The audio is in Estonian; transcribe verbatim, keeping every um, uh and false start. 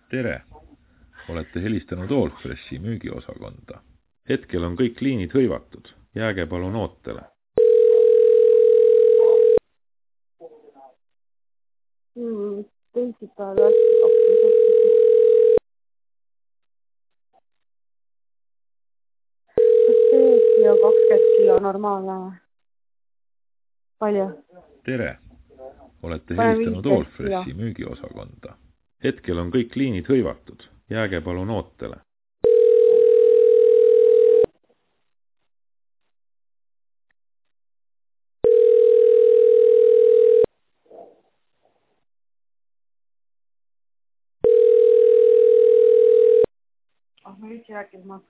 Tere! Olete helistanud Allfreshi müügiosakonda. Hetkel on kõik liinid hõivatud. Jääge palun ootele. Hmm, teisipäeval läks kakskümmend. Kas see ja kakskümmend kilo normaalne? Palju? Tere! Olete Pane helistanud viisteist Allfreshi kilo. müügiosakonda. Hetkel on kõik liinid hõivatud. Jääge palun ootele. Ah, ma üldse rääkinud, ma